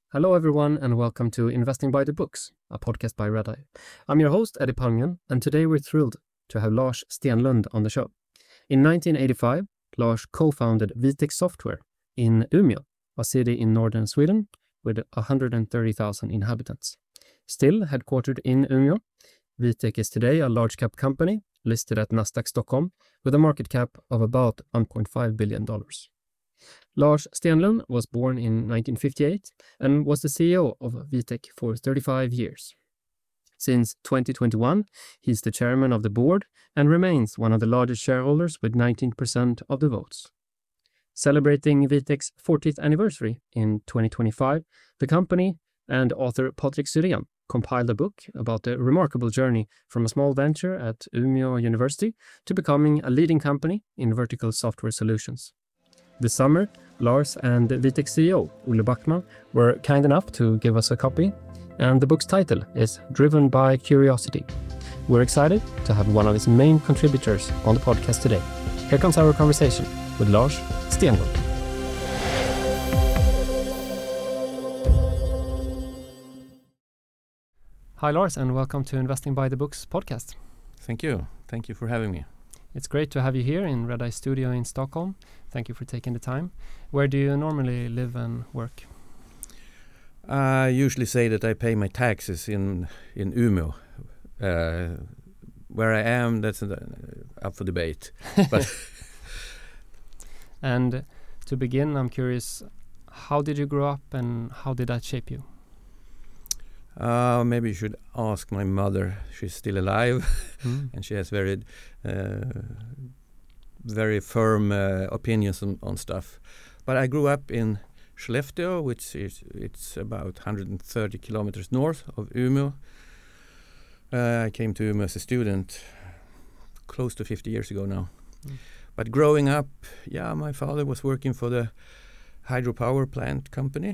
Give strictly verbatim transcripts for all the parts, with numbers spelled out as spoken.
Hello everyone and welcome to Investing by the Books, a podcast by Redeye. I'm your host Eddie Palmgren and today we're thrilled to have Lars Stenlund on the show. In nineteen eighty-five, Lars co-founded Vitec Software in Umeå, a city in northern Sweden with one hundred thirty thousand inhabitants. Still headquartered in Umeå, Vitec is today a large cap company listed at Nasdaq Stockholm with a market cap of about one point five billion dollars. Lars Stenlund was born in nineteen fifty-eight and was the C E O of Vitec for thirty-five years. Since twenty twenty-one, he's the chairman of the board and remains one of the largest shareholders with nineteen percent of the votes. Celebrating Vitec's fortieth anniversary in twenty twenty-five, the company and author Patrik Syrén compiled a book about the remarkable journey from a small venture at Umeå University to becoming a leading company in vertical software solutions. This summer, Lars and Vitec C E O Olle Backman were kind enough to give us a copy, and the book's title is Driven by Curiosity. We're excited to have one of its main contributors on the podcast today. Here comes our conversation with Lars Stenlund. Hi Lars, and welcome to Investing by the Books podcast. Thank you. Thank you for having me. It's great to have you here in Redeye Studio in Stockholm. Thank you for taking the time. Where do you normally live and work? I usually say that I pay my taxes in in Umeå. Uh, where I am, that's uh, up for debate. But and to begin, I'm curious, how did you grow up and how did that shape you? Uh, maybe you should ask my mother. She's still alive, Mm. and she has very, uh, very firm uh, opinions on, on stuff. But I grew up in Skellefteå, which is it's about one hundred thirty kilometers north of Umeå. Uh, I came to Umeå as a student close to fifty years ago now. Mm. But growing up, yeah, my father was working for the hydropower plant company.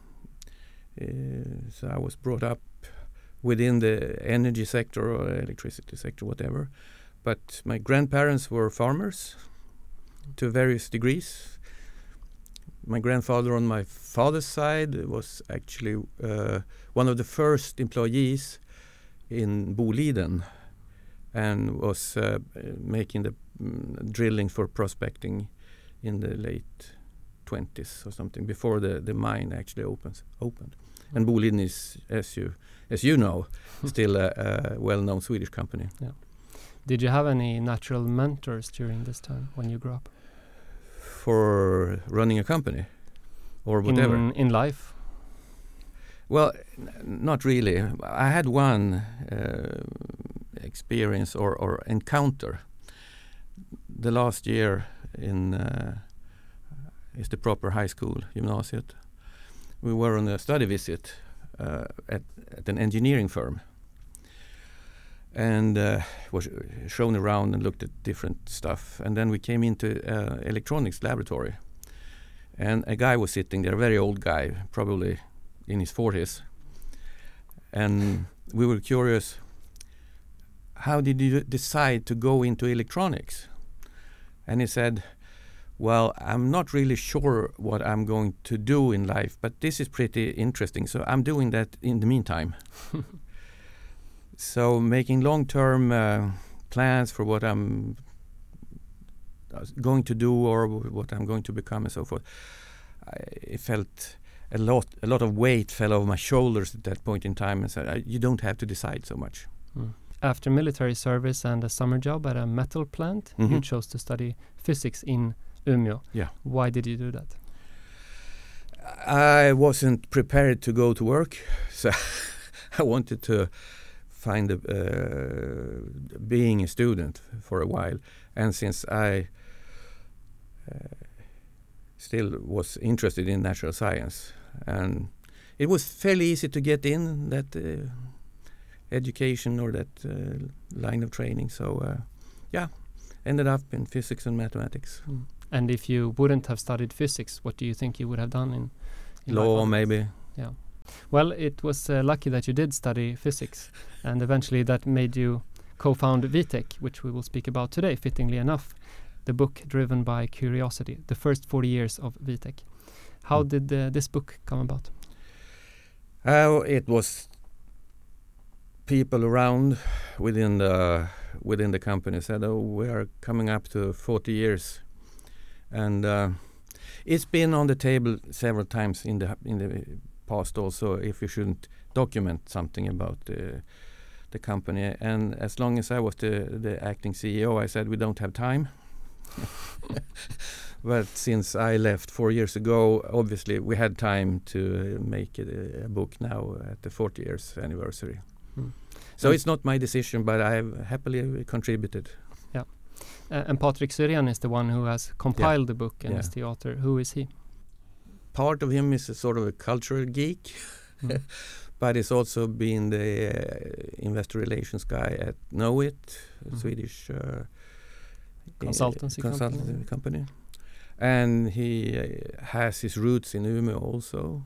Uh, so I was brought up within the energy sector or electricity sector, whatever. But my grandparents were farmers to various degrees. My grandfather on my father's side was actually uh, one of the first employees in Boliden and was uh, making the mm, drilling for prospecting in the late twenties or something before the, the mine actually opens opened. And Boliden is, as you as you know, still a, a well-known Swedish company. Yeah. Did you have any natural mentors during this time when you grew up? For running a company or whatever? In, in life? Well, n- not really. I had one uh, experience or, or encounter. The last year in uh, is the proper high school, gymnasiet. We were on a study visit uh, at, at an engineering firm and uh, was shown around and looked at different stuff. And then we came into uh, electronics laboratory, and a guy was sitting there, a very old guy, probably in his forties. And we were curious, how did you decide to go into electronics? And he said, well, I'm not really sure what I'm going to do in life, but this is pretty interesting, so I'm doing that in the meantime. So making long-term uh, plans for what I'm uh, going to do or w- what I'm going to become and so forth. I it felt a lot a lot of weight fell over my shoulders at that point in time and said, I, you don't have to decide so much. Mm. After military service and a summer job at a metal plant, Mhm. you chose to study physics in Umeå. Yeah. Why did you do that? I wasn't prepared to go to work, so I wanted to find a, uh, being a student for a while. And since I uh, still was interested in natural science, and it was fairly easy to get in that uh, education or that uh, line of training. So, uh, yeah, ended up in physics and mathematics. Mm. And if you wouldn't have studied physics, what do you think you would have done in, in life Law, afterwards? maybe. Yeah. Well, it was uh, lucky that you did study physics, and eventually that made you co-found Vitec, which we will speak about today, fittingly enough. The book Driven by Curiosity, the first forty years of Vitec. How Mm. did uh, this book come about? Uh, it was people around within the within the company said, "Oh, we are coming up to forty years," and uh, it's been on the table several times in the in the past also if you shouldn't document something about the the company. And as long as I was the the acting C E O, I said we don't have time. But since I left four years ago, obviously we had time to make a, a book now at the forty years anniversary. Mm. So and it's not my decision, but I've happily contributed. Yeah. Uh, and Patrik Syrén is the one who has compiled Yeah. the book and Yeah. is the author. Who is he? Part of him is a sort of a cultural geek, Mm. but he's also been the uh, investor relations guy at Knowit, a Mm. Swedish uh, Consultancy uh, consultancy company. company. And he uh, has his roots in Umeå also.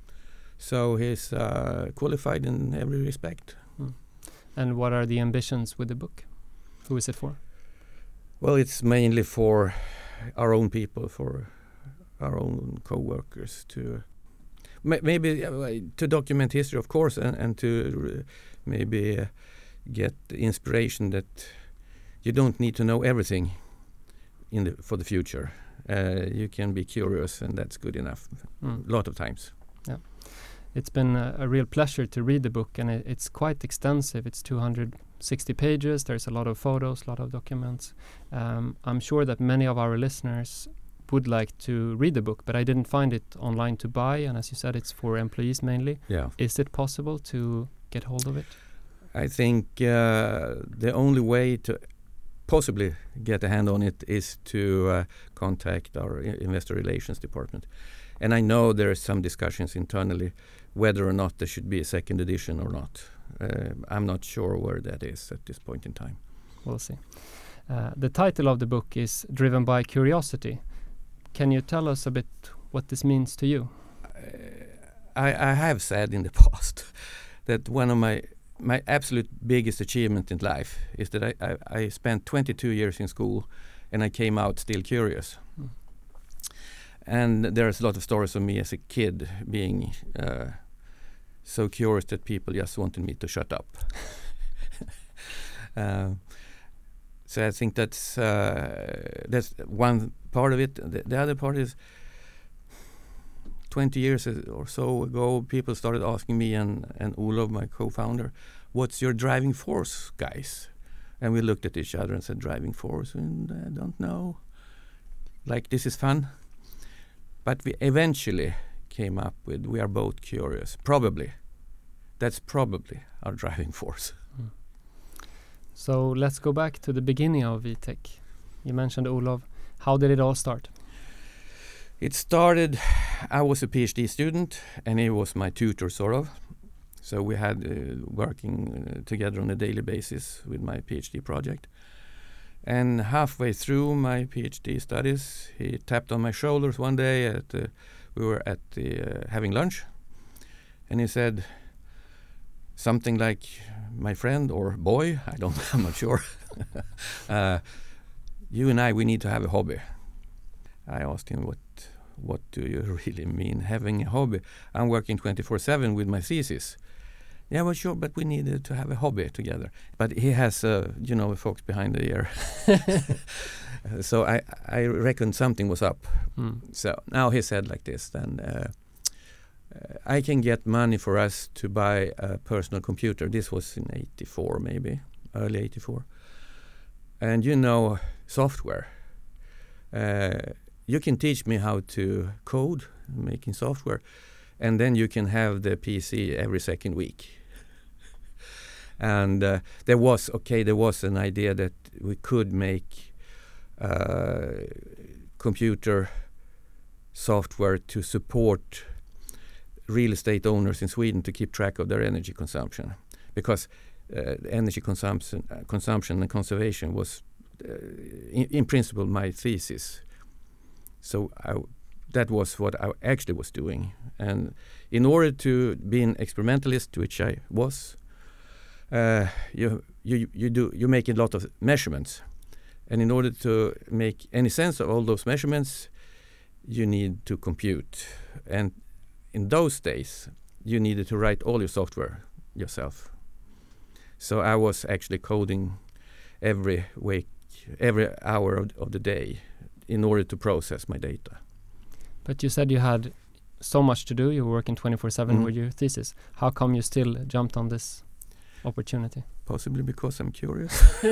So he's uh, qualified in every respect. Mm. And what are the ambitions with the book? Who is it for? Well, it's mainly for our own people, for our own co-workers to ma- maybe uh, to document history, of course, and, and to uh, maybe uh, get inspiration that you don't need to know everything in the for the future. Uh, you can be curious, and that's good enough. Mm. A lot of times. Yeah, it's been a, a real pleasure to read the book, and it, it's quite extensive. It's two hundred sixty pages. There's a lot of photos, a lot of documents. Um, I'm sure that many of our listeners would like to read the book, but I didn't find it online to buy. And as you said, it's for employees mainly. Yeah. Is it possible to get hold of it? I think uh, the only way to possibly get a hand on it is to uh, contact our I- investor relations department. And I know there are some discussions internally whether or not there should be a second edition or not. Uh, I'm not sure where that is at this point in time. We'll see. Uh, the title of the book is Driven by Curiosity. Can you tell us a bit what this means to you? I, I have said in the past that one of my my absolute biggest achievement in life is that I, I, I spent twenty-two years in school and I came out still curious. Mm. And there's a lot of stories of me as a kid being uh, so curious that people just wanted me to shut up. uh, so I think that's uh, that's one part of it. The, the other part is twenty years or so ago, people started asking me and, and Olof, my co-founder, what's your driving force, guys? And we looked at each other and said, driving force? And I don't know. Like, this is fun. But we eventually came up with, we are both curious. Probably. That's probably our driving force. Mm. So let's go back to the beginning of VTech. You mentioned Olof. How did it all start? It started, I was a PhD student and he was my tutor sort of. So we had uh, working uh, together on a daily basis with my PhD project. And halfway through my PhD studies, he tapped on my shoulders one day. At uh, we were at the, uh, having lunch, and he said something like, "My friend or boy, I don't, I'm not sure. uh, you and I, we need to have a hobby." I asked him, "What, what do you really mean having a hobby? I'm working twenty-four seven with my thesis." Yeah, well, sure, but we needed to have a hobby together. But he has, uh, you know, folks behind the ear. uh, so I, I reckon something was up. Mm. So now he said like this, then uh, uh, I can get money for us to buy a personal computer. This was in eighty-four, maybe, early eighty-four. And you know software. Uh, you can teach me how to code, making software, and then you can have the P C every second week. And uh, there was, okay, there was an idea that we could make uh, computer software to support real estate owners in Sweden to keep track of their energy consumption. Because uh, energy consumption, uh, consumption and conservation was, uh, in, in principle, my thesis. So I that was what I actually was doing. And in order to be an experimentalist, which I was, uh, you you you do you make a lot of measurements, and in order to make any sense of all those measurements, you need to compute. And in those days, you needed to write all your software yourself. So I was actually coding every week, every hour of, of the day in order to process my data. But you said you had so much to do. You were working twenty-four seven Mm. with your thesis. How come you still jumped on this opportunity? Possibly because I'm curious.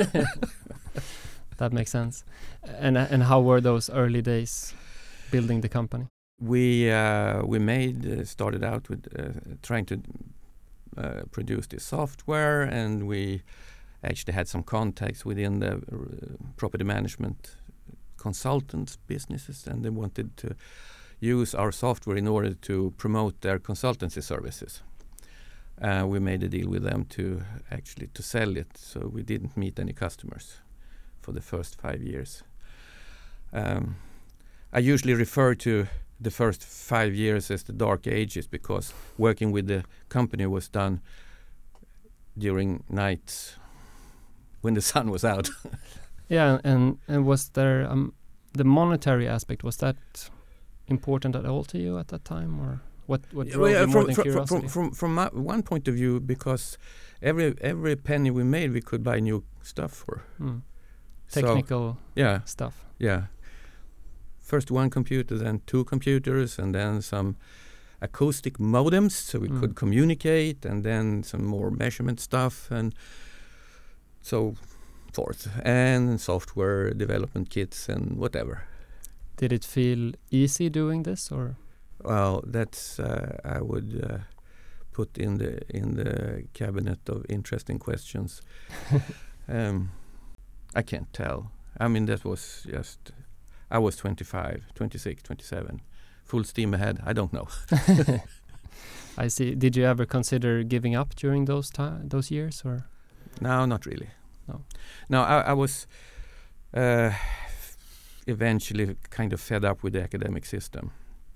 That makes sense. And and how were those early days building the company? We uh, we made uh, started out with uh, trying to uh, produce this software, and we actually had some contacts within the uh, property management consultants businesses, and they wanted to use our software in order to promote their consultancy services. Uh, we made a deal with them to actually to sell it, so we didn't meet any customers for the first five years. Um, I usually refer to the first five years as the dark ages because working with the company was done during nights when the sun was out. Yeah, and and was there um, the monetary aspect, was that important at all to you at that time, or what what drove Yeah, you more from, than from, curiosity? from, from, from my one point of view, because every every penny we made, we could buy new stuff for. Mm. So, Technical yeah, stuff. yeah. First one computer, then two computers, and then some acoustic modems so we Mm. could communicate, and then some more measurement stuff, and so forth, and software development kits and whatever. Did it feel easy doing this, or? Well, that's uh, I would uh, put in the in the cabinet of interesting questions. um, I can't tell. I mean, that was just. I was twenty-five, twenty-six, twenty-seven. Full steam ahead. I don't know. I see. Did you ever consider giving up during those ti- those years, or? No, not really. No. No, I, I was uh, eventually kind of fed up with the academic system.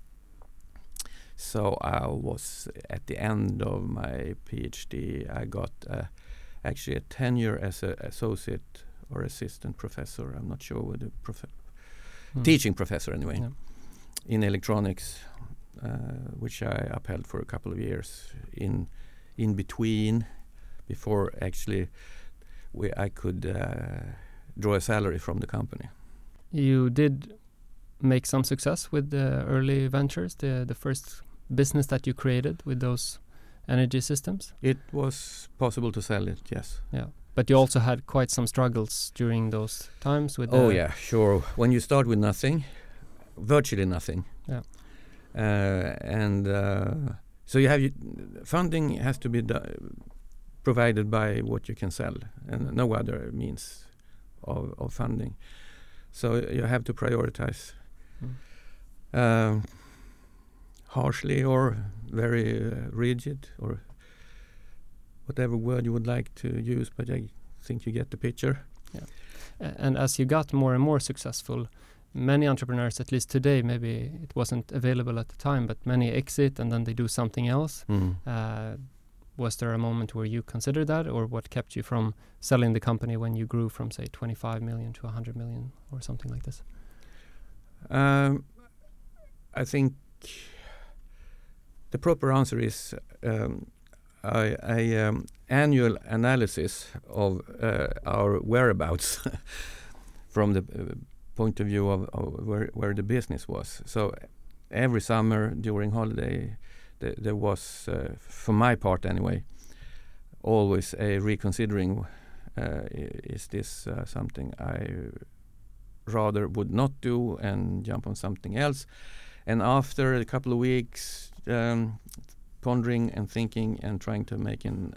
So I was at the end of my PhD. I got uh, actually a tenure as an associate or assistant professor. I'm not sure what the prof- Mm. teaching professor anyway, Yeah. in electronics, uh, which I upheld for a couple of years in in between, before actually we, I could uh, draw a salary from the company. You did make some success with the early ventures, the the first business that you created with those energy systems. It was possible to sell it, yes. Yeah. But you also had quite some struggles during those times with Oh the yeah, sure. When you start with nothing, virtually nothing, Yeah. uh, and uh, so you have you, funding has to be do- provided by what you can sell, and no other means of, of funding. So you have to prioritize Mm. um, harshly or very uh, rigid, or whatever word you would like to use, but I think you get the picture. A- and as you got more and more successful, many entrepreneurs, at least today, maybe it wasn't available at the time, but many exit and then they do something else. Mm. Uh, was there a moment where you considered that, or what kept you from selling the company when you grew from, say, twenty-five million to one hundred million or something like this? Um, I think the proper answer is um, a, a um, annual analysis of uh, our whereabouts from the uh, point of view of, of where, where the business was. So every summer during holiday, th- there was, uh, for my part anyway, always a reconsidering, uh, i- is this uh, something I rather would not do and jump on something else. And after a couple of weeks, um, pondering and thinking and trying to make an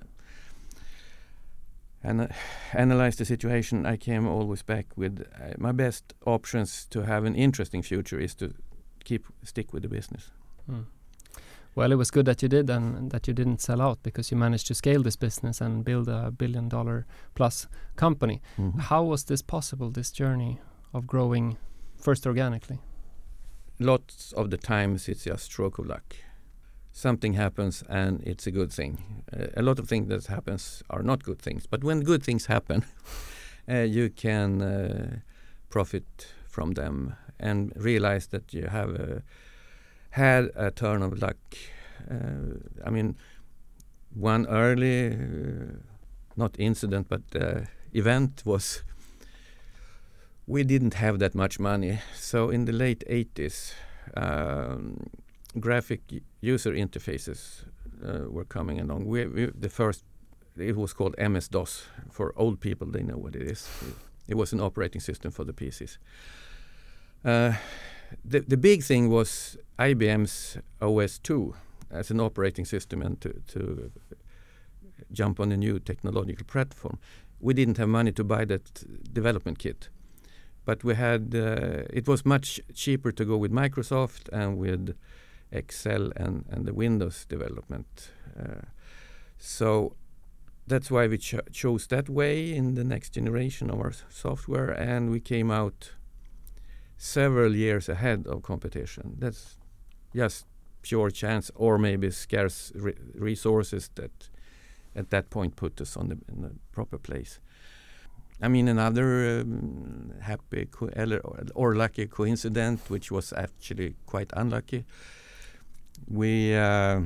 and uh, analyze the situation, I came always back with uh, my best options to have an interesting future is to keep stick with the business. Mm. Well, it was good that you did and, and that you didn't sell out, because you managed to scale this business and build a billion dollar plus company. Mhm. How was this possible, this journey of growing first organically? Lots of the times it's just stroke of luck. Something happens and it's a good thing. Uh, a lot of things that happens are not good things, but when good things happen, uh, you can uh, profit from them and realize that you have uh, had a turn of luck Uh, I mean, one early, uh, not incident, but uh, event was we didn't have that much money. So in the late eighties, um, graphic user interfaces uh, were coming along. We, we, the first, it was called M S DOS. For old people, they know what it is. It, it was an operating system for the P Cs. Uh, the, the big thing was I B M's O S two as an operating system and to, to jump on a new technological platform. We didn't have money to buy that development kit. But we had, uh, it was much cheaper to go with Microsoft and with Excel and, and the Windows development. Uh, so that's why we cho chose that way in the next generation of our software, and we came out several years ahead of competition. That's just pure chance, or maybe scarce re resources that at that point put us on the, in the proper place. I mean, another um, happy co or, or lucky coincidence, which was actually quite unlucky. We uh,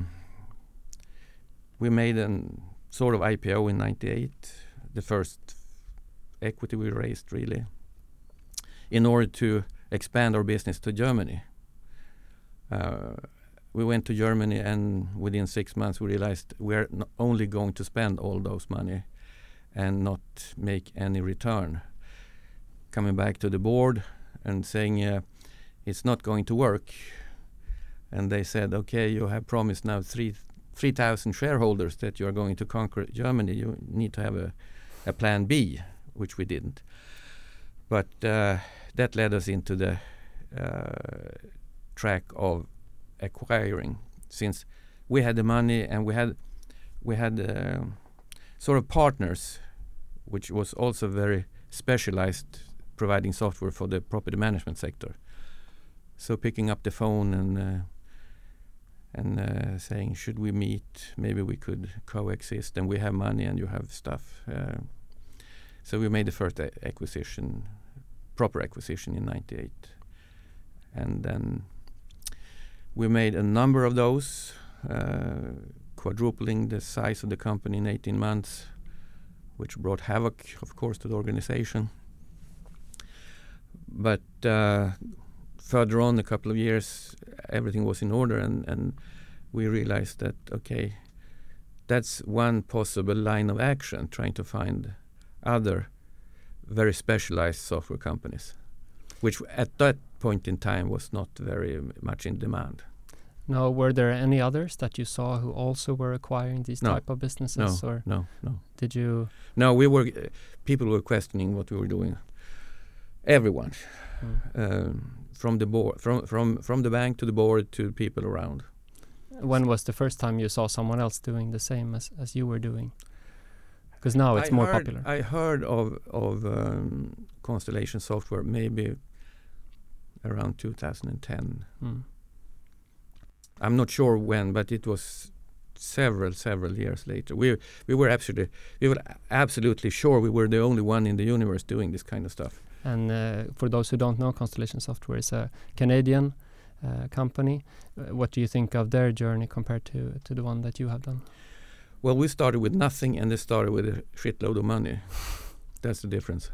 we made a sort of I P O in ninety-eight, the first equity we raised, really, in order to expand our business to Germany. Uh, we went to Germany, and within six months we realized we're not only going to spend all those money and not make any return. Coming back to the board and saying uh, it's not going to work. And they said, okay, you have promised now three three thousand shareholders that you are going to conquer Germany. You need to have a, a plan B, which we didn't. But uh, that led us into the uh, track of acquiring, since we had the money and we had we had uh, sort of partners, which was also very specialized, providing software for the property management sector. So picking up the phone and uh, and uh, saying, should we meet? Maybe we could coexist, and we have money and you have stuff. Uh, so we made the first a acquisition, proper acquisition in ninety-eight. And then we made a number of those, uh, quadrupling the size of the company in eighteen months, which brought havoc, of course, to the organization. But uh, further on, a couple of years, everything was in order, and, and we realized that, okay, that's one possible line of action, trying to find other very specialized software companies, which at that point in time was not very much in demand. No, were there any others that you saw who also were acquiring these no. type of businesses? No, or no, no. Did you? No, we were. Uh, people were questioning what we were doing. Everyone, Mm. um, from the board, from from from the bank to the board to people around. When was the first time you saw someone else doing the same as as you were doing? Because now it's I more heard, popular. I heard of of um, Constellation Software maybe around two thousand ten. Mm. I'm not sure when, but it was several several years later. We we were absolutely we were absolutely sure we were the only one in the universe doing this kind of stuff. And uh, for those who don't know, Constellation Software is a Canadian uh, company. Uh, what do you think of their journey compared to to the one that you have done? Well, we started with nothing, and they started with a shitload of money. That's the difference.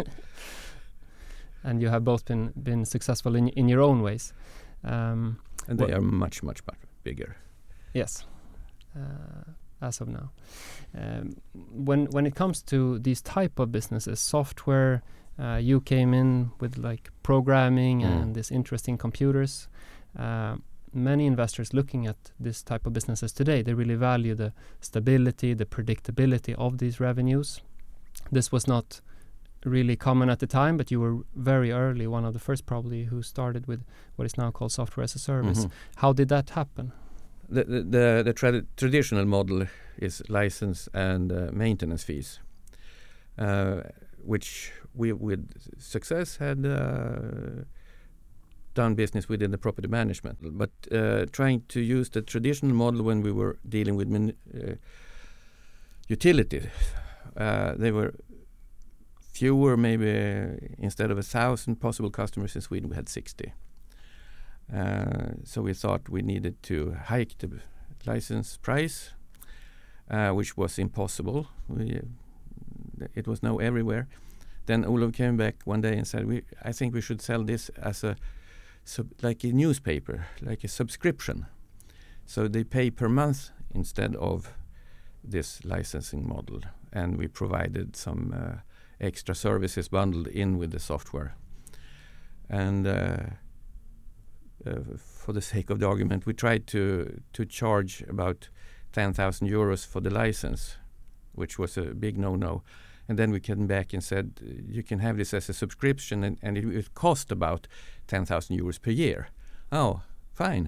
And you have both been been successful in in your own ways. Um, and they are much, much, much bigger. Yes, uh, as of now. Um, when when it comes to these type of businesses, software, uh, you came in with like programming Mm. and this interest in computers. Uh, many investors looking at this type of businesses today, they really value the stability, the predictability of these revenues. This was not really common at the time, but you were very early, one of the first probably, who started with what is now called software as a service. Mm-hmm. How did that happen? The the the, the trad traditional model is license and uh, maintenance fees, uh, which we with success had uh, done business within the property management. But uh, trying to use the traditional model when we were dealing with min uh, utilities, uh, they were fewer, maybe uh, instead of a thousand possible customers in Sweden, we had sixty. Uh, so we thought we needed to hike the license price, uh, which was impossible. We, it was no everywhere. Then Olof came back one day and said, "We, I think we should sell this as a, sub, like a newspaper, like a subscription. So they pay per month instead of this licensing model." And we provided some uh, extra services bundled in with the software. And uh, uh, for the sake of the argument, we tried to to charge about ten thousand euros for the license, which was a big no-no. And then we came back and said, you can have this as a subscription, and, and it would cost about ten thousand euros per year. Oh, fine.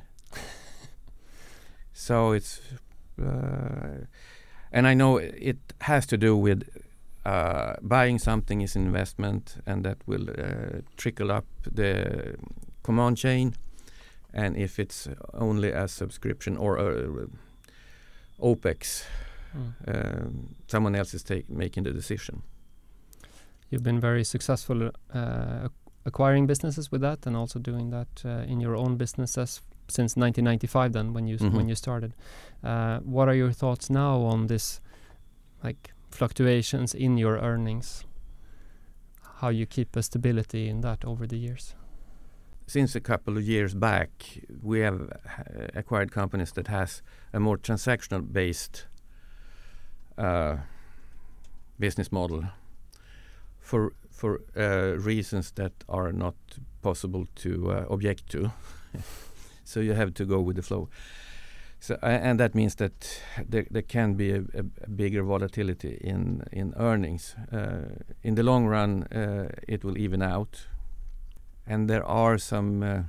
So it's, uh, and I know it has to do with uh, buying something is an investment, and that will uh, trickle up the command chain. And if it's only a subscription or a OPEX, Mm. Um, someone else is take, making the decision. You've been very successful uh, acquiring businesses with that, and also doing that uh, in your own businesses since nineteen ninety-five. Then, when you mm-hmm. when you started, uh, what are your thoughts now on this, like fluctuations in your earnings? How you keep a stability in that over the years? Since a couple of years back, we have uh, acquired companies that has a more transactional based Uh, business model for for uh, reasons that are not possible to uh, object to. So you have to go with the flow. So uh, and that means that there, there can be a, a, a bigger volatility in in earnings. Uh, in the long run, uh, it will even out. And there are some uh,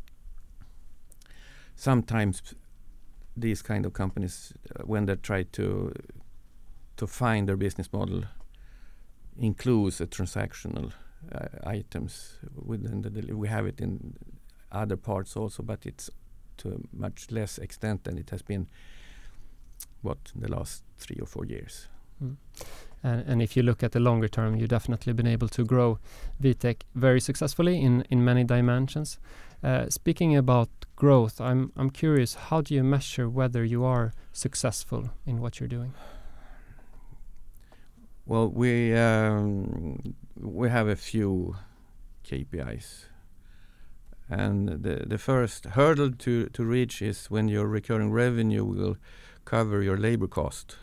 sometimes these kind of companies, uh, when they try to to find their business model, includes a transactional uh, items within the deli- we have it in other parts also, but it's to a much less extent than it has been what the last three or four years. Mm. And, and if you look at the longer term, you've definitely been able to grow Vitec very successfully in in many dimensions. Uh, speaking about growth, I'm I'm curious, how do you measure whether you are successful in what you're doing? Well, we um, we have a few K P Is, and the the first hurdle to to reach is when your recurring revenue will cover your labor cost.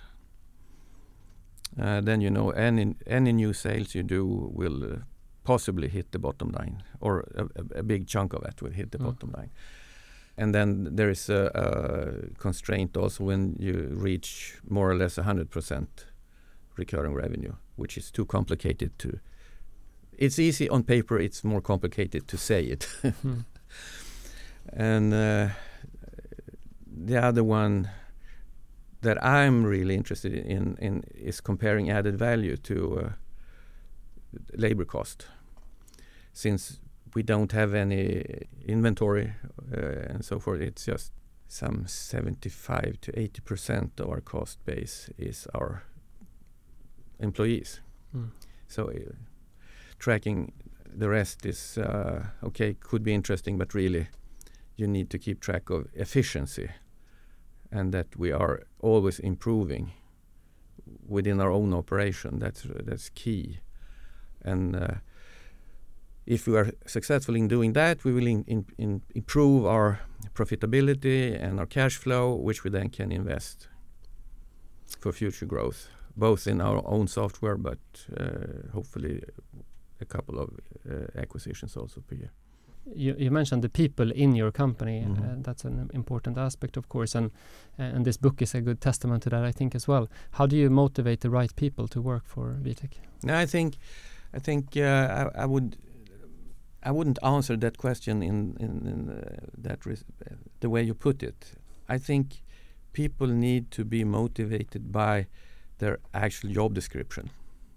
Uh, then you know any any new sales you do will uh, possibly hit the bottom line, or a, a, a big chunk of it will hit the mm. bottom line. And then there is a, a constraint also when you reach more or less one hundred percent recurring revenue, which is too complicated to. It's easy on paper. It's more complicated to say it. mm. And uh, the other one that I'm really interested in, in is comparing added value to uh, labor cost. Since we don't have any inventory uh, and so forth, it's just some seventy-five to eighty percent of our cost base is our employees. Mm. So uh, tracking the rest is uh, okay, could be interesting, but really you need to keep track of efficiency, and that we are always improving within our own operation. That's uh, that's key. And uh, if we are successful in doing that, we will in, in, in improve our profitability and our cash flow, which we then can invest for future growth, both in our own software, but uh, hopefully a couple of uh, acquisitions also per year. You, you mentioned the people in your company. Mm-hmm. Uh, that's an important aspect, of course, and and this book is a good testament to that, I think, as well. How do you motivate the right people to work for Vitec? No, I think, I think uh, I, I would, I wouldn't answer that question in in, in uh, that res- the way you put it. I think people need to be motivated by their actual job description.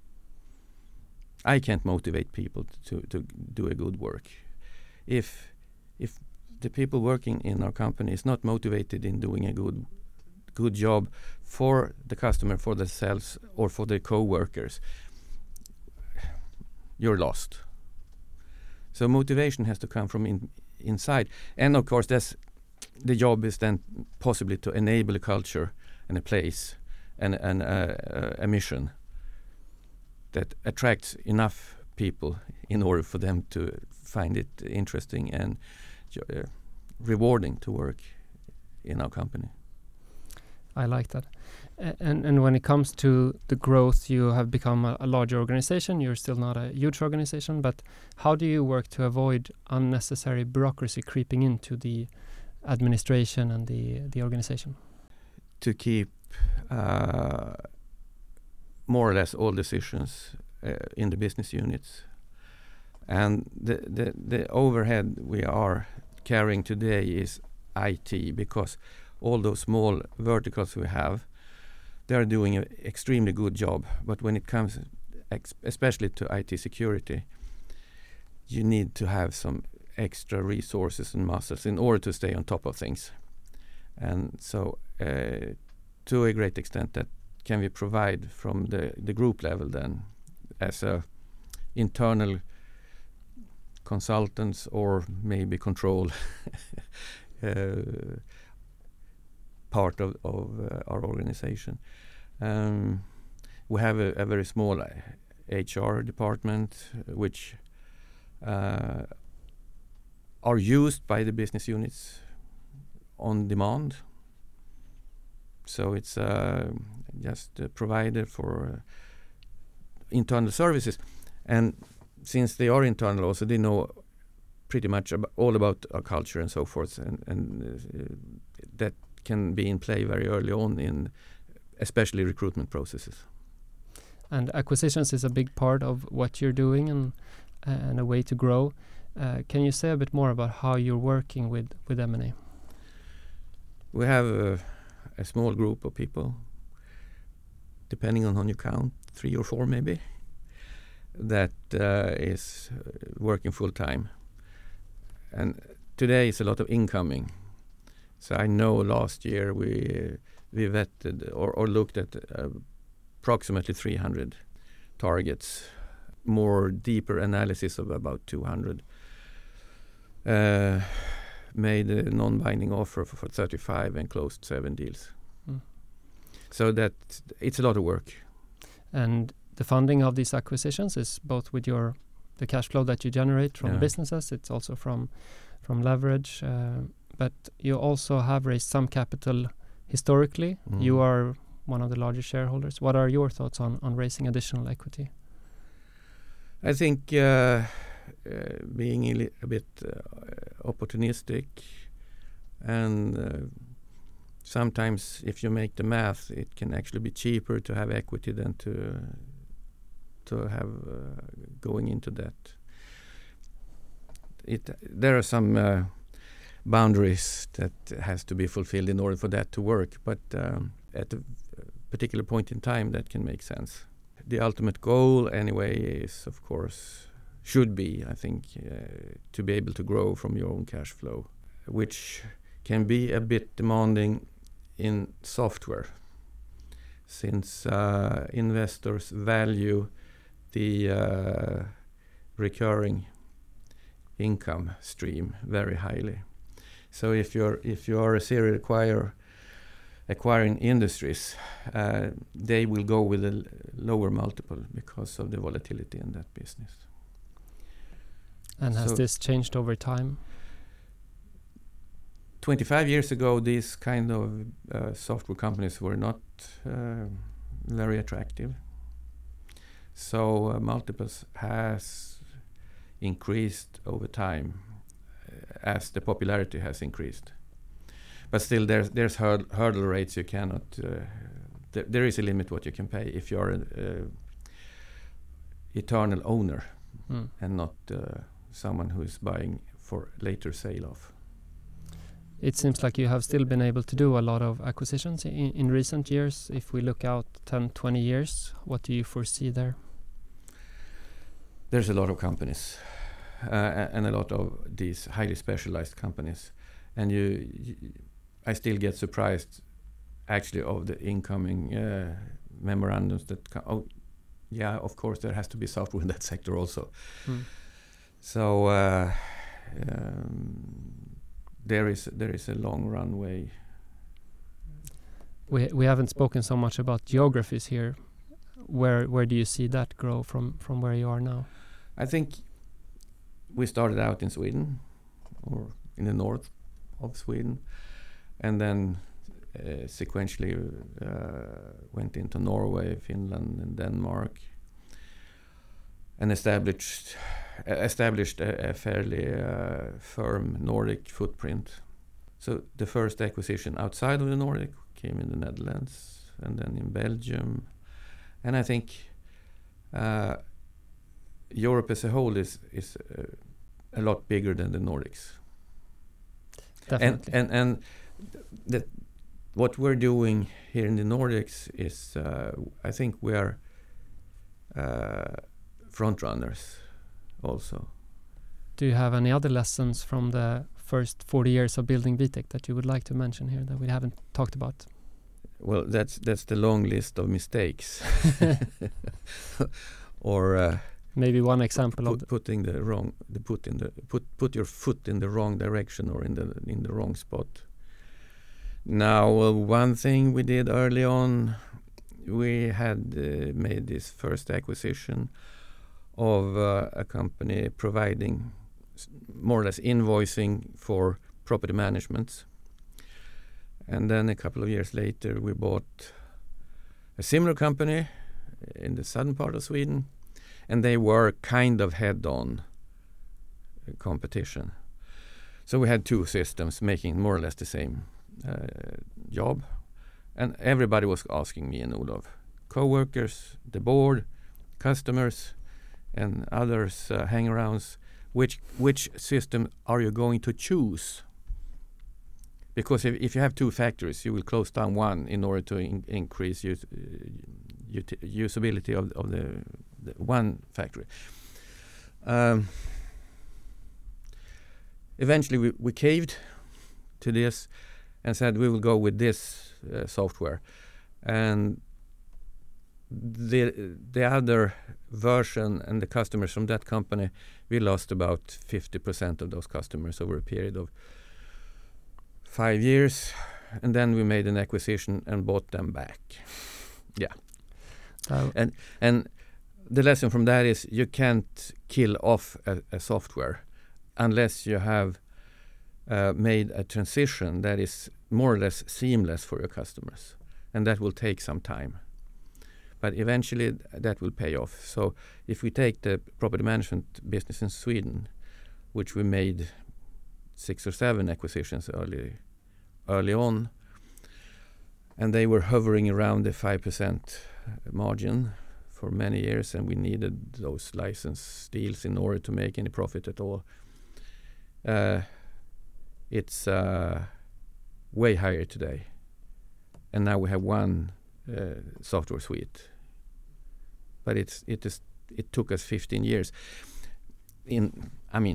I can't motivate people to to do a good work. If if the people working in our company is not motivated in doing a good good job for the customer, for themselves, or for their co-workers, you're lost. So motivation has to come from in, inside, and of course, there's the job is then possibly to enable a culture and a place and, and uh, a mission that attracts enough people in order for them to find it interesting and uh, rewarding to work in our company. I like that. A- And and when it comes to the growth, you have become a, a larger organization. You're still not a huge organization, but how do you work to avoid unnecessary bureaucracy creeping into the administration and the, the organization? To keep uh, more or less all decisions uh, in the business units. And the, the, the overhead we are carrying today is I T, because all those small verticals we have, they're doing an extremely good job. But when it comes ex- especially to I T security, you need to have some extra resources and muscles in order to stay on top of things. And so uh, to a great extent that can we provide from the, the group level then as a internal consultants or maybe control uh, part of, of uh, our organization. Um, we have a, a very small uh, H R department uh, which uh, are used by the business units on demand. So it's uh, just a provider for uh, internal services. And since they are internal also, they know pretty much ab- all about our culture and so forth. And, and uh, that can be in play very early on in especially recruitment processes. And acquisitions is a big part of what you're doing and, and a way to grow. Uh, can you say a bit more about how you're working with, with M and A? We have a, a small group of people, depending on how you count, three or four maybe, that uh, is working full time. And today is a lot of incoming. So I know last year we we vetted or, or looked at uh, approximately three hundred targets, more deeper analysis of about two hundred. Uh, made a non-binding offer for, for thirty-five and closed seven deals. Mm. So that it's a lot of work. And the funding of these acquisitions is both with your the cash flow that you generate from yeah. the businesses. It's also from from leverage. Uh, but you also have raised some capital historically. Mm. You are one of the largest shareholders. What are your thoughts on, on raising additional equity? I think uh, uh, being a, li- a bit uh, opportunistic, and uh, sometimes if you make the math, it can actually be cheaper to have equity than to to have uh, going into that. It there are some uh, boundaries that has to be fulfilled in order for that to work, but um, at a particular point in time that can make sense. The ultimate goal anyway is, of course, should be, I think, uh, to be able to grow from your own cash flow, which can be a bit demanding in software, since uh, investors value the uh, recurring income stream very highly. So if you're if you are a serial acquirer acquiring industries, uh, they will go with a l- lower multiple because of the volatility in that business. And has so this changed over time? twenty-five years ago, these kind of uh, software companies were not uh, very attractive. So uh, multiples has increased over time uh, as the popularity has increased. But still, there's there's hurd- hurdle rates you cannot. Uh, th- there is a limit what you can pay if you are an uh, eternal owner mm. and not uh, someone who is buying for later sale off. It seems like you have still been able to do a lot of acquisitions in, in recent years. If we look out ten, twenty years, what do you foresee there? There's a lot of companies uh, and a lot of these highly specialized companies. And you, you I still get surprised actually of the incoming uh, memorandums that co- oh yeah, of course there has to be software in that sector also. Mm. So uh, um, there is there is a long runway. We we haven't spoken so much about geographies here. Where where do you see that grow from from where you are now? I think we started out in Sweden, or in the north of Sweden, and then uh, sequentially uh, went into Norway, Finland, and Denmark, and established uh, established a, a fairly uh, firm Nordic footprint. So the first acquisition outside of the Nordic came in the Netherlands, and then in Belgium, and I think uh, Europe as a whole is is uh, a lot bigger than the Nordics. Definitely. And and and the, what we're doing here in the Nordics is, uh, I think we are uh, front runners also. Do you have any other lessons from the first forty years of building Vitek that you would like to mention here that we haven't talked about? Well, that's that's the long list of mistakes. Or uh, maybe one example put, of the putting the wrong the put in the put put your foot in the wrong direction or in the in the wrong spot. Now, uh, one thing we did early on, we had uh, made this first acquisition of uh, a company providing s- more or less invoicing for property management. And then a couple of years later, we bought a similar company in the southern part of Sweden, and they were kind of head-on competition. So we had two systems making more or less the same uh, job, and everybody was asking me and Olof, co-workers, the board, customers, and others, uh, hang-arounds, which which system are you going to choose? Because if, if you have two factories, you will close down one in order to in, increase use, uh, uti- usability of, of the, the one factory. Um, eventually, we, we caved to this and said we will go with this uh, software. And the the other version and the customers from that company, we lost about fifty percent of those customers over a period of five years, and then we made an acquisition and bought them back. Yeah. Uh, and and the lesson from that is you can't kill off a, a software unless you have uh, made a transition that is more or less seamless for your customers, and that will take some time. But eventually th- that will pay off. So if we take the property management business in Sweden, which we made six or seven acquisitions early early on, and they were hovering around the five percent margin for many years, and we needed those license deals in order to make any profit at all. Uh, it's uh, way higher today, and now we have one uh, software suite. But it's it is it took us fifteen years in, I mean,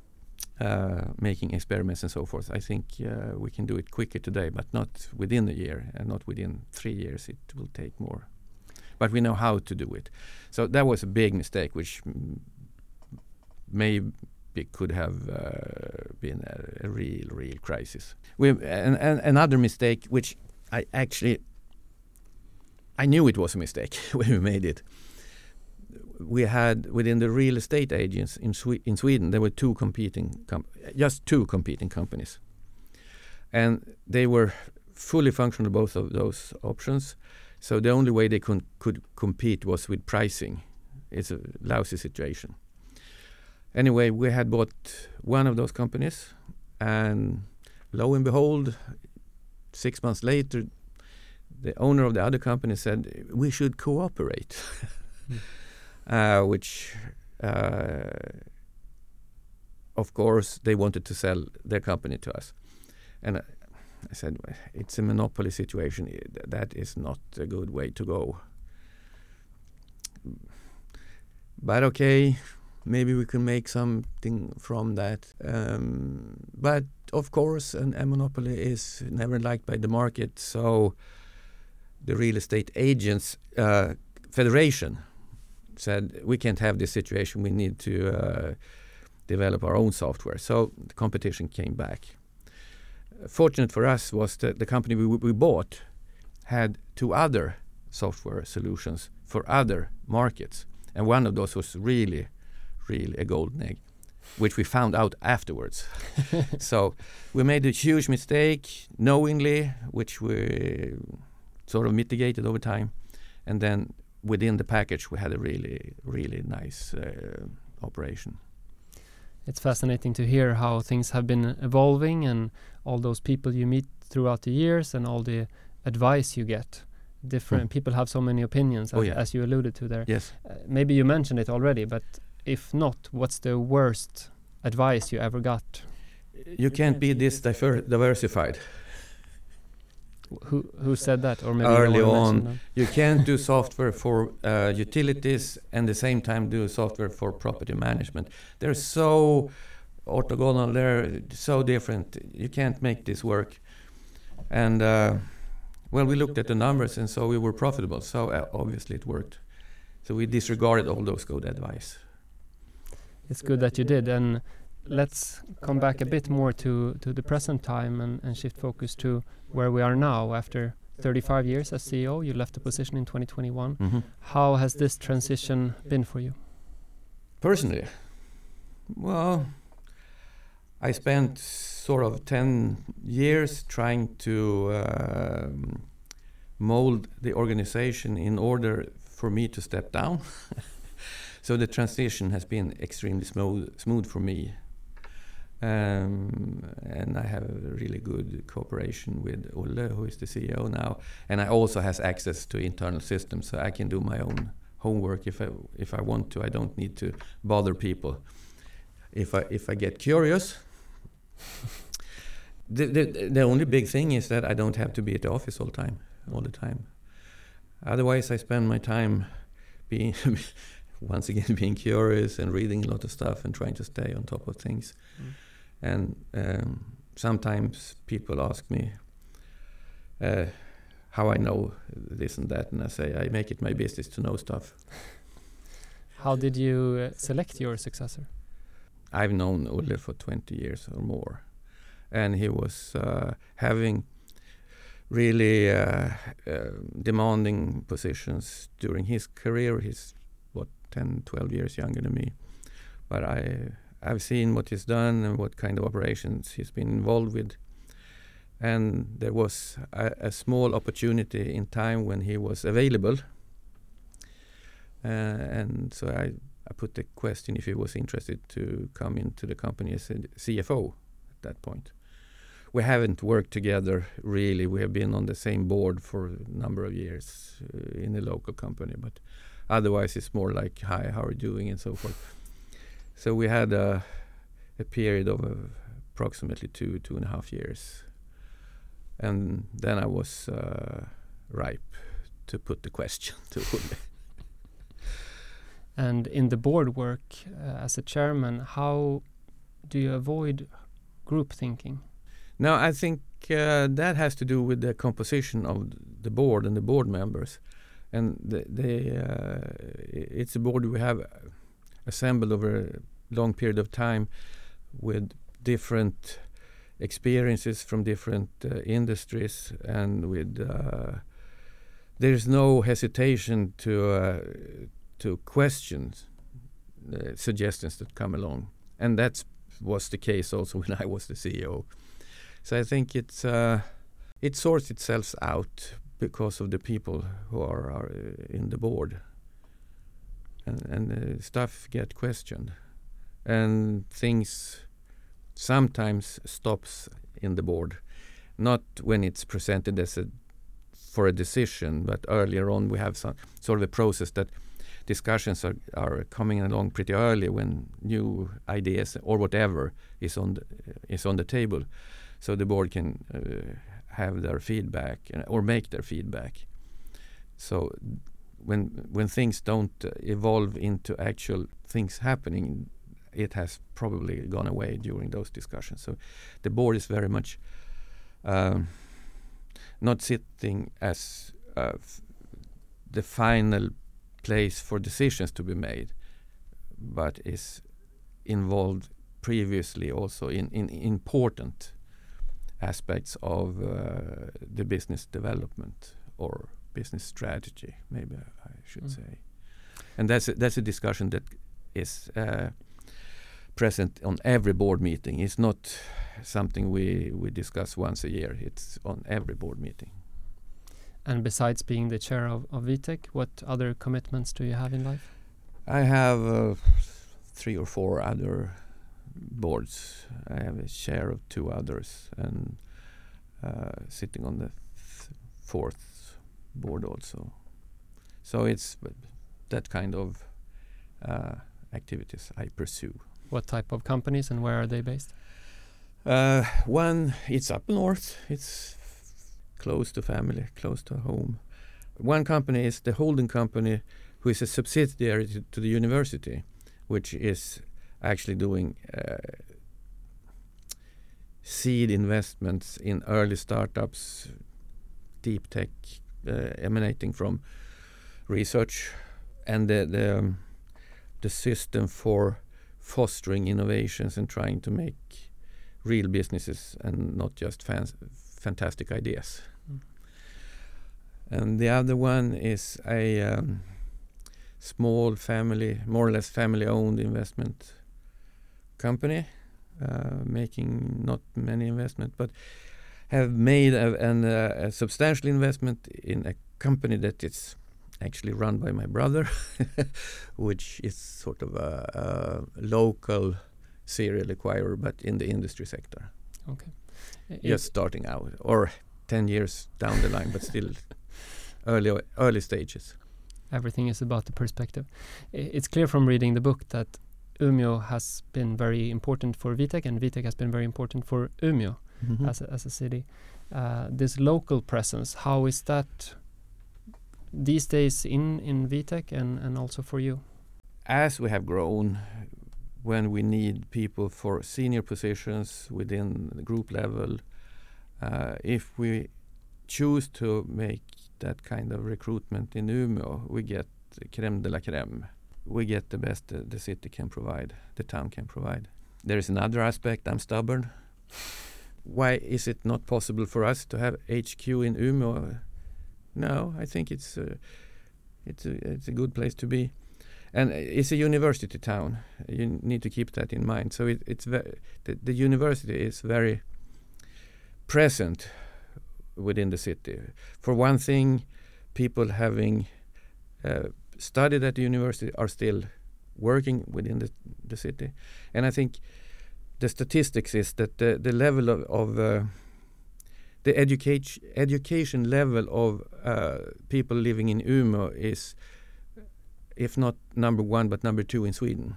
Uh, making experiments and so forth. I think uh, we can do it quicker today, but not within a year, and not within three years. It will take more. But we know how to do it. So that was a big mistake, which m- maybe could have uh, been a, a real, real crisis. We and, and another mistake, which I actually I knew it was a mistake when we made it. We had within the real estate agents in Swe- in Sweden, there were two competing, com- just two competing companies, and they were fully functional, both of those options. So the only way they con- could compete was with pricing. It's a lousy situation. Anyway, we had bought one of those companies, and lo and behold, six months later, the owner of the other company said we should cooperate. mm. Uh, which, uh, of course, they wanted to sell their company to us. And uh, I said, it's a monopoly situation. That is not a good way to go. But okay, maybe we can make something from that. Um, but of course, an, a monopoly is never liked by the market. So the Real Estate Agents uh, Federation said, we can't have this situation. We need to uh, develop our own software. So the competition came back. fortunate for us was that the company we, we bought had two other software solutions for other markets. And one of those was really, really a golden egg, which we found out afterwards. So we made a huge mistake knowingly, which we sort of mitigated over time. And then within the package, we had a really, really nice uh, operation. It's fascinating to hear how things have been evolving and all those people you meet throughout the years and all the advice you get. Different mm. people have so many opinions, oh, as, yeah. as you alluded to there. Yes. Uh, maybe you mentioned it already, but if not, what's the worst advice you ever got? You can't be this diver- diversified. Who who said that? Or maybe early you on, you can't do software for uh, utilities and the same time do software for property management. They're so orthogonal. They're so different. You can't make this work. And uh, well, we looked at the numbers, and so we were profitable. So uh, obviously it worked. So we disregarded all those good advice. It's good that you did. And let's come back a bit more to, to the present time and, and shift focus to where we are now. After thirty-five years as C E O, you left the position in twenty twenty-one. Mm-hmm. How has this transition been for you? Personally, well, I spent sort of ten years trying to uh, mold the organization in order for me to step down. So the transition has been extremely smooth, smooth for me. Um, and I have a really good cooperation with Olle, who is the C E O now, and I also has access to internal systems, so I can do my own homework if I if I want to. I don't need to bother people. If I if I get curious, the, the the only big thing is that I don't have to be at the office all the time, all the time. Otherwise, I spend my time being once again being curious and reading a lot of stuff and trying to stay on top of things. Mm. And um, sometimes people ask me uh, how I know this and that, and I say I make it my business to know stuff. How did you uh, select your successor? I've known Olle for twenty years or more, and he was uh, having really uh, uh, demanding positions during his career. He's what ten, twelve years younger than me, but I I've seen what he's done and what kind of operations he's been involved with. And there was a, a small opportunity in time when he was available. Uh, and so I, I put the question if he was interested to come into the company as a C F O at that point. We haven't worked together really. We have been on the same board for a number of years uh, in a local company, but otherwise it's more like, hi, how are you doing, and so forth. So we had a, a period of uh, approximately two, two and a half years. And then I was uh, ripe to put the question to Olle. And in the board work uh, as a chairman, how do you avoid group thinking? No, I think uh, that has to do with the composition of the board and the board members. And the, the, uh, it's a board we have assembled over a long period of time with different experiences from different uh, industries, and with uh, there's no hesitation to uh, to question uh, suggestions that come along, and that was the case also when I was the C E O. So I think it's uh, it sorts itself out because of the people who are, are in the board. And, and uh, stuff get questioned, and things sometimes stops in the board, not when it's presented as a for a decision, but earlier on we have some sort of a process that discussions are, are coming along pretty early when new ideas or whatever is on the, is on the table, so the board can uh, have their feedback uh, or make their feedback. So when when things don't uh, evolve into actual things happening, it has probably gone away during those discussions. So the board is very much um, not sitting as uh, f- the final place for decisions to be made, but is involved previously also in, in important aspects of uh, the business development or business strategy, maybe I should Mm. say. And that's a, that's a discussion that is uh, present on every board meeting. It's not something we, we discuss once a year. It's on every board meeting. And besides being the chair of, of VTech, what other commitments do you have in life? I have uh, three or four other boards. I have a chair of two others and uh, sitting on the th- fourth board also. So it's that kind of uh, activities I pursue. What type of companies and where are they based? Uh, one, it's up north. It's close to family, close to home. One company is the holding company, who is a subsidiary to, to the university, which is actually doing uh, seed investments in early startups, deep tech uh, emanating from research, and the the, um, the system for fostering innovations and trying to make real businesses and not just fans, fantastic ideas. Mm. And the other one is a um, small family, more or less family-owned investment company, uh, making not many investment, but have made a, an, uh, a substantial investment in a company that is actually run by my brother, which is sort of a, a local serial acquirer, but in the industry sector. Okay. Just starting out, or ten years down the line, but still early early stages. Everything is about the perspective. I- It's clear from reading the book that Umeå has been very important for VTech, and VTech has been very important for Umeå Mm-hmm. as a, as a city. Uh, this local presence, how is that these days in, in VTech and, and also for you? As we have grown, when we need people for senior positions within the group level, uh, if we choose to make that kind of recruitment in Umeå, we get crème de la crème. We get the best uh, the city can provide, the town can provide. There is another aspect. I'm stubborn. Why is it not possible for us to have H Q in Umeå? No, I think it's uh, it's a, it's a good place to be. And it's a university town. You need to keep that in mind. So it, it's ve- the, the university is very present within the city. For one thing, people having uh, studied at the university are still working within the, the city. And I think the statistics is that the, the level of, of uh, the education education level of uh, people living in Umeå is, if not number one, but number two in Sweden.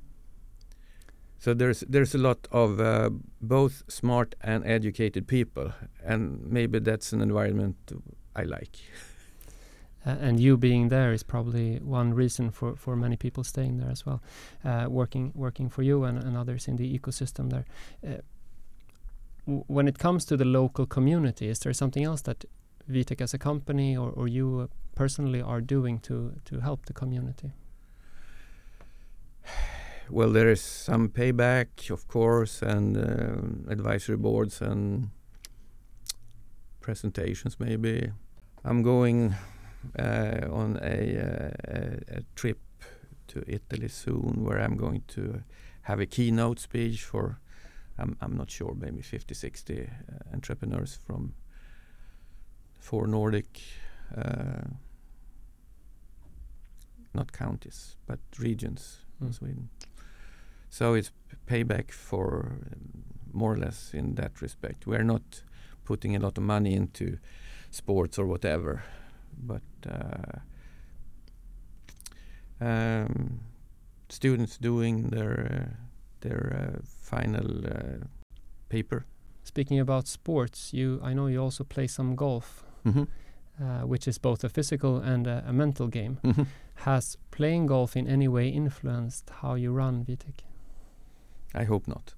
So there's there's a lot of uh, both smart and educated people, and maybe that's an environment I like. Uh, and you being there is probably one reason for, for many people staying there as well, uh, working working for you and, and others in the ecosystem there. Uh, w- when it comes to the local community, is there something else that VTech as a company or, or you uh, personally are doing to, to help the community? Well, there is some payback, of course, and um, advisory boards and presentations maybe. I'm going uh, on a, uh, a, a trip to Italy soon where I'm going to have a keynote speech for, I'm, I'm not sure, maybe fifty, sixty uh, entrepreneurs from four Nordic, uh, not counties, but regions Mm. in Sweden. So it's payback for um, more or less in that respect. We're not putting a lot of money into sports or whatever, but uh, um, students doing their uh, their uh, final uh, paper. Speaking about sports, you I know you also play some golf, Mm-hmm. uh, which is both a physical and a, a mental game. Mm-hmm. Has playing golf in any way influenced how you run VTech? I hope not.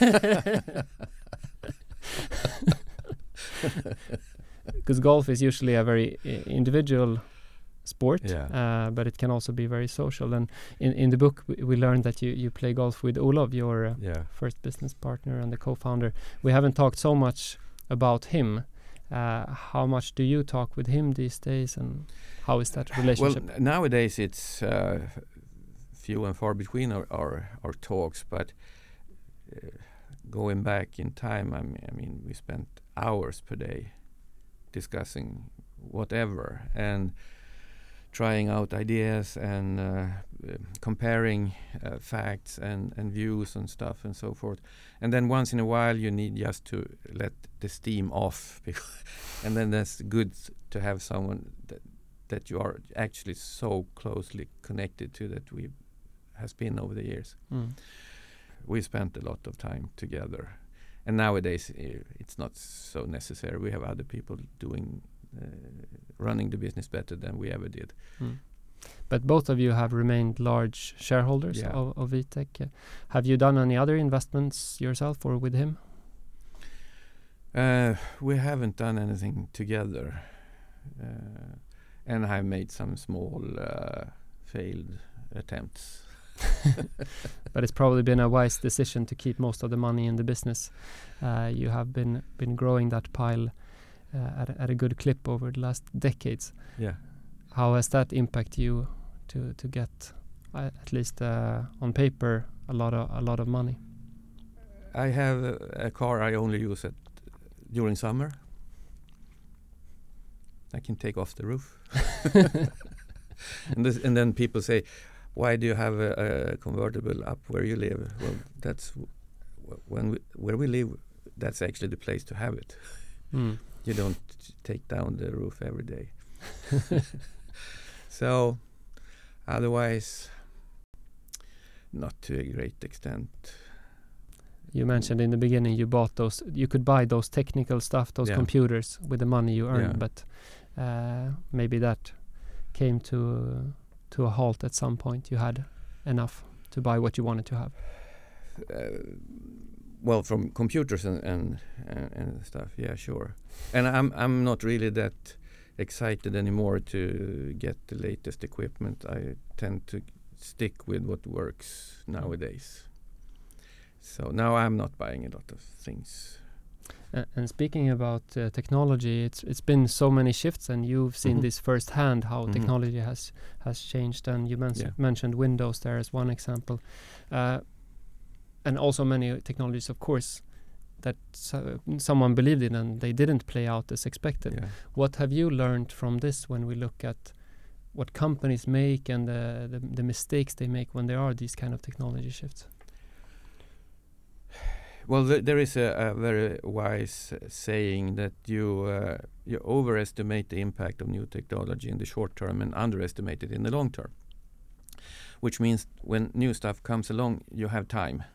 Because golf is usually a very uh, individual sport, Yeah. uh, but it can also be very social. And in, in the book, we, we learned that you, you play golf with Olof, your uh, Yeah. first business partner and the co-founder. We haven't talked so much about him. Uh, how much do you talk with him these days, and how is that relationship? Well, n- nowadays it's uh, few and far between our our, our talks, but uh, going back in time, I mean, I mean, we spent hours per day discussing whatever and trying out ideas and uh, uh, comparing uh, facts and, and views and stuff and so forth. And then once in a while you need just to let the steam off. And then that's good to have someone that, that you are actually so closely connected to that we has been over the years. Mm. We spent a lot of time together. And nowadays uh, it's not so necessary. We have other people doing Uh, running the business better than we ever did. Mm. But both of you have remained large shareholders Yeah. of, of Vitek. Uh, have you done any other investments yourself or with him? Uh, we haven't done anything together. Uh, and I've made some small uh, failed attempts. But it's probably been a wise decision to keep most of the money in the business. Uh, you have been, been growing that pile Uh, at, a, at a good clip over the last decades. Yeah. How has that impacted you to to get uh, at least uh, on paper a lot of a lot of money? I have a, a car I only use it during summer. I can take off the roof. and, this, and then people say, "Why do you have a, a convertible up where you live?" Well, that's w- when we, where we live. That's actually the place to have it. Mm. You don't take down the roof every day. So, otherwise, not to a great extent. You mentioned in the beginning you bought those, you could buy those technical stuff, those Yeah. computers with the money you earned, Yeah. but uh, maybe that came to to a halt at some point. You had enough to buy what you wanted to have. Uh, well, from computers and, and and and stuff, yeah, sure. And I'm I'm not really that excited anymore to get the latest equipment. I tend to stick with what works nowadays. So now I'm not buying a lot of things. Uh, and speaking about uh, technology, it's it's been so many shifts, and you've seen Mhm. this firsthand how Mhm. technology has has changed. And you men- Yeah. mentioned Windows there as one example, uh, and also many technologies, of course, that so- someone believed in and they didn't play out as expected. Yeah. What have you learned from this when we look at what companies make and the, the the mistakes they make when there are these kind of technology shifts? Well, th- there is a, a very wise uh, saying that you uh, you overestimate the impact of new technology in the short term and underestimate it in the long term. Which means when new stuff comes along, you have time.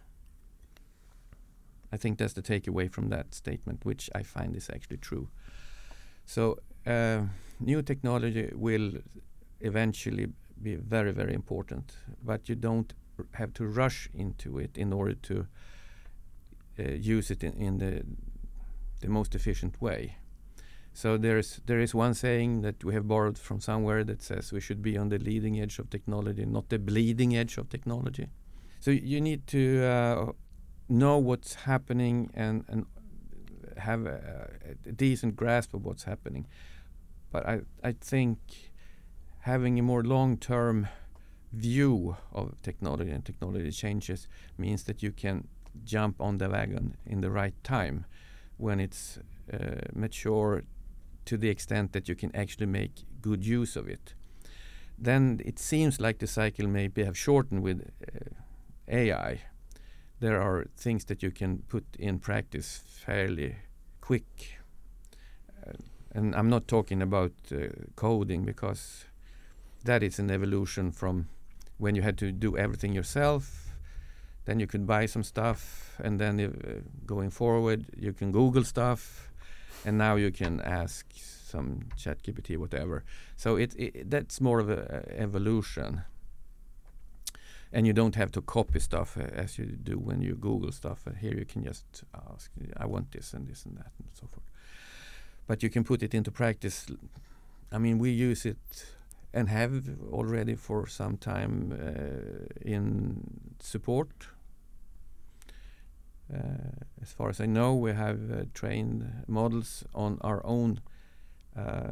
I think that's the takeaway from that statement, which I find is actually true. So uh, new technology will eventually be very, very important, but you don't r- have to rush into it in order to uh, use it in, in the the most efficient way. So there's there is one saying that we have borrowed from somewhere that says we should be on the leading edge of technology, not the bleeding edge of technology. So you need to uh, know what's happening and and have a, a decent grasp of what's happening. But I I think having a more long-term view of technology and technology changes means that you can jump on the wagon in the right time when it's uh, mature to the extent that you can actually make good use of it. Then it seems like the cycle maybe have shortened with uh, A I. There are things that you can put in practice fairly quick. Uh, and I'm not talking about uh, coding, because that is an evolution from when you had to do everything yourself. Then you could buy some stuff, and then uh, going forward you can Google stuff, and now you can ask some ChatGPT, whatever. So it, it that's more of a, a evolution, and you don't have to copy stuff uh, as you do when you Google stuff. And here you can just ask, I want this and this and that and so forth. But you can put it into practice. I mean, we use it and have already for some time uh, in support. Uh, as far as I know, we have uh, trained models on our own uh,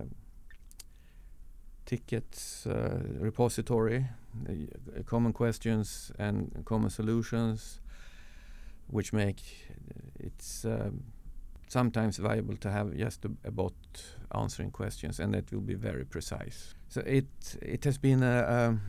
tickets uh, repository, uh, common questions and common solutions, which make it's um, sometimes viable to have just a, a bot answering questions, and that will be very precise. So it it has been a, a,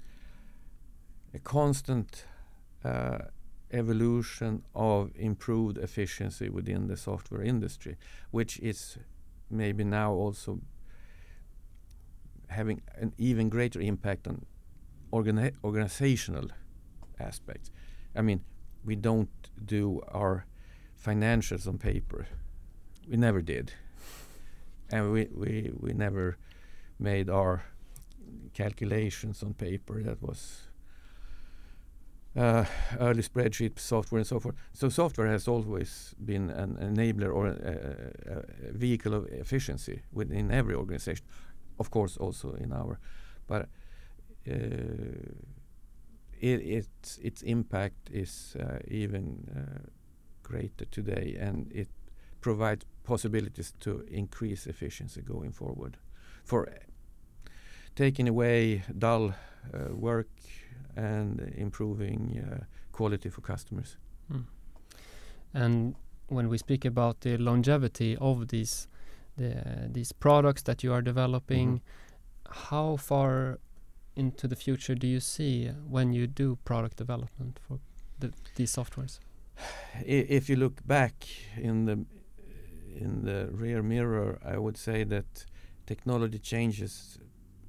a constant uh, evolution of improved efficiency within the software industry, which is maybe now also having an even greater impact on organi- organizational aspects. I mean, we don't do our financials on paper. We never did. And we, we, we never made our calculations on paper. That was uh, early spreadsheet software and so forth. So software has always been an enabler or a, a, a vehicle of efficiency within every organization. Of course, also in our, but uh, it, its its impact is uh, even uh, greater today, and it provides possibilities to increase efficiency going forward, for taking away dull uh, work and improving uh, quality for customers. Mm. And when we speak about the longevity of these the, these products that you are developing, mm-hmm. how far into the future do you see when you do product development for the, these softwares? If you look back in the in the rear mirror, I would say that technology changes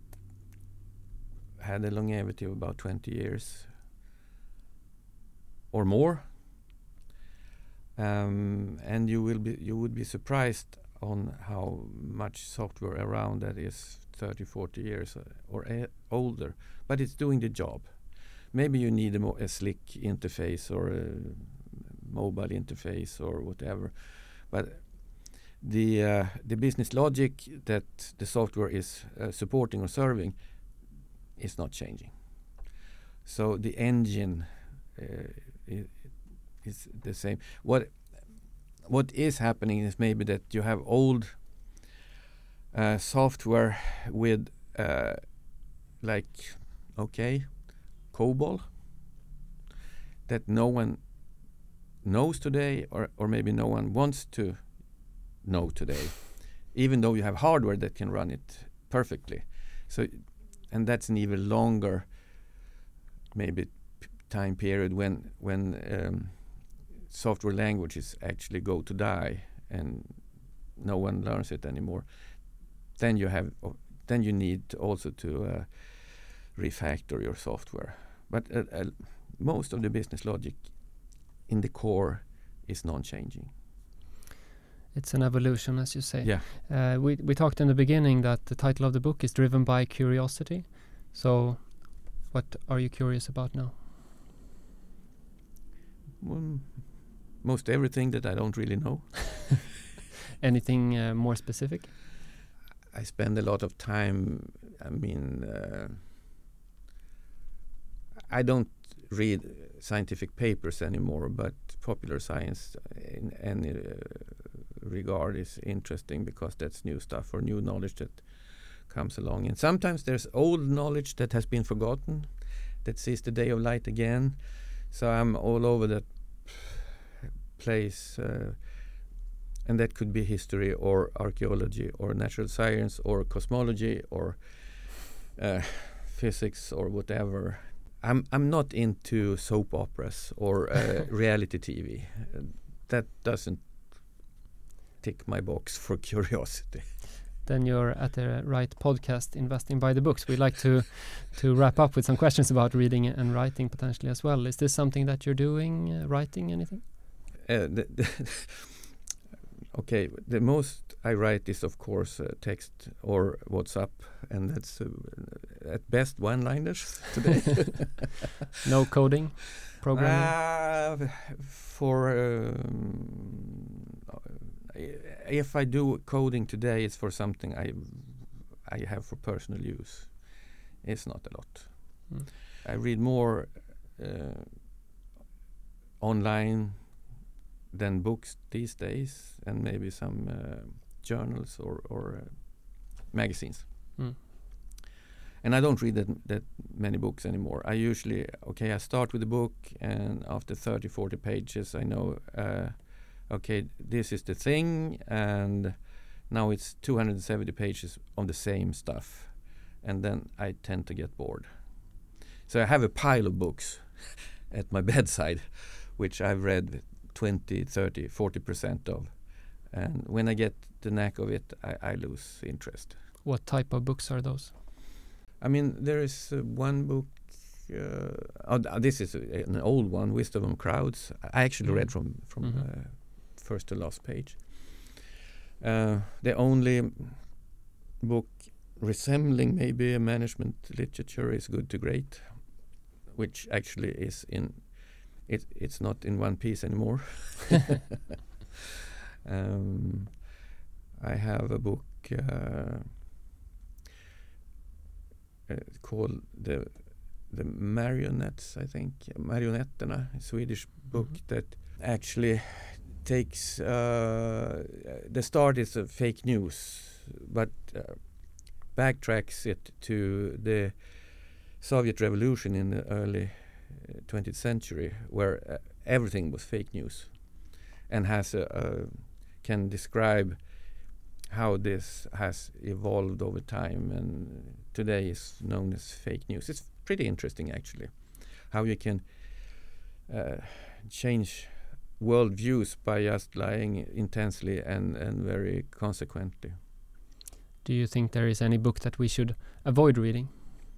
had a longevity of about twenty years or more, um, and you will be you would be surprised on how much software around that is thirty, forty years or a- older, but it's doing the job. Maybe you need a, mo- a slick interface or a mobile interface or whatever, but the uh, the business logic that the software is uh, supporting or serving is not changing. So the engine uh, is, is the same. What what is happening is maybe that you have old uh, software with uh, like okay COBOL that no one knows today, or or maybe no one wants to know today, even though you have hardware that can run it perfectly. So, and that's an even longer maybe p- time period when when um, software languages actually go to die and no one learns it anymore. Then you have uh, then you need also to uh, refactor your software. But uh, uh, most of the business logic in the core is non-changing. It's an evolution, as you say. Yeah. Uh, we we talked in the beginning that the title of the book is driven by curiosity. So, what are you curious about now? Well, most everything that I don't really know. Anything uh, more specific? I spend a lot of time. I mean, uh, I don't read scientific papers anymore, but popular science in any uh, regard is interesting because that's new stuff or new knowledge that comes along. And sometimes there's old knowledge that has been forgotten that sees the day of light again. So I'm all over that place, uh, and that could be history or archaeology or natural science or cosmology or uh, physics or whatever. I'm I'm not into soap operas or uh, reality T V. Uh, that doesn't tick my box for curiosity. Then you're at the right podcast, Investing by the Books. We like to to wrap up with some questions about reading and writing potentially as well. Is this something that you're doing, uh, writing anything? Uh, the, the okay, the most I write is of course uh, text or WhatsApp, and that's uh, at best one-liners today. No coding, programming? Uh, for um, if I do coding today, it's for something I I have for personal use. It's not a lot. Mm. I read more uh, online than books these days, and maybe some uh, journals or, or uh, magazines. Mm. And I don't read that, that many books anymore. I usually, okay, I start with a book, and after thirty, forty pages, I know, uh, okay, this is the thing, and now it's two hundred seventy pages on the same stuff. And then I tend to get bored. So I have a pile of books at my bedside, which I've read twenty, thirty, forty percent of. And when I get the knack of it, I, I lose interest. What type of books are those? I mean, there is uh, one book, uh, oh, th- this is a, an old one, Wisdom of Crowds. I actually Mm. read from, from Mhm. uh, first to last page. Uh, the only book resembling maybe a management literature is Good to Great, which actually is in, it, it's not in one piece anymore. um, I have a book uh, uh, called the the Marionettes, I think, Marionetterna, a Swedish book Mhm. that actually takes uh, the start is of fake news, but uh, backtracks it to the Soviet Revolution in the early uh, twentieth century, where uh, everything was fake news, and has a, a can describe how this has evolved over time, and today is known as fake news. It's pretty interesting, actually, how you can uh, change worldviews by just lying intensely and, and very consequently. Do you think there is any book that we should avoid reading?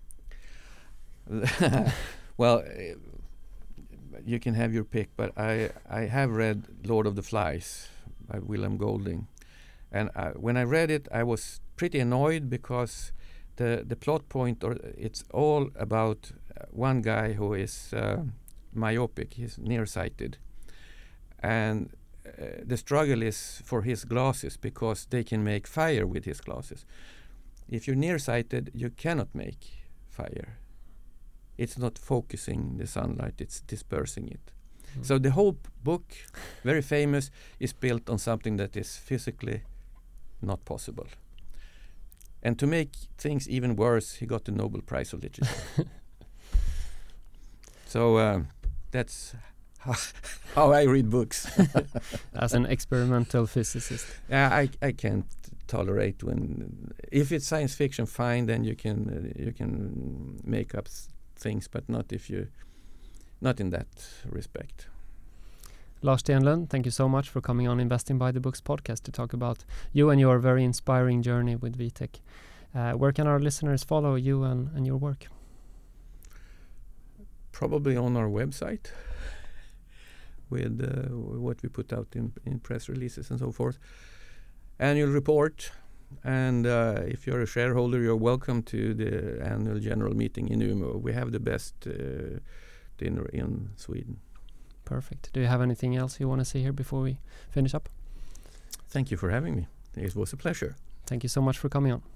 Well, uh, you can have your pick, but I, I have read Lord of the Flies by William Golding. And uh, when I read it, I was pretty annoyed because the the plot point, or it's all about uh, one guy who is uh, myopic, he's nearsighted, and uh, the struggle is for his glasses because they can make fire with his glasses. If you're nearsighted, you cannot make fire. It's not focusing the sunlight; it's dispersing it. Mm. So the whole p- book, very famous, is built on something that is physically not possible. And to make things even worse, he got the Nobel Prize of Literature. So um, that's how, how I read books. As an experimental physicist. Yeah, I I can't tolerate when if it's science fiction, fine, then you can uh, you can make up s- things, but not if you not in that respect. Lars Stenlund, thank you so much for coming on Investing by the Books podcast to talk about you and your very inspiring journey with Vitek. Uh, where can our listeners follow you and, and your work? Probably on our website with uh, what we put out in, in press releases and so forth. Annual report. And uh, if you're a shareholder, you're welcome to the annual general meeting in Umeå. We have the best uh, dinner in Sweden. Perfect. Do you have anything else you want to say here before we finish up? Thank you for having me. It was a pleasure. Thank you so much for coming on.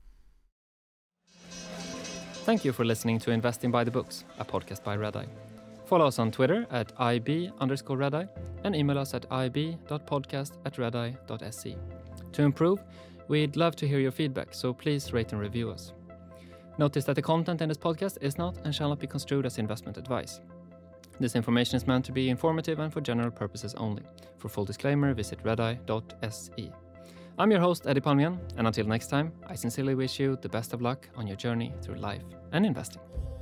Thank you for listening to Investing by the Books, a podcast by Redeye. Follow us on Twitter at ib underscore Redeye and email us at ib.podcast at redeye.se. To improve, we'd love to hear your feedback, so please rate and review us. Notice that the content in this podcast is not and shall not be construed as investment advice. This information is meant to be informative and for general purposes only. For full disclaimer, visit redeye dot s e. I'm your host, Eddie Palmgren, and until next time, I sincerely wish you the best of luck on your journey through life and investing.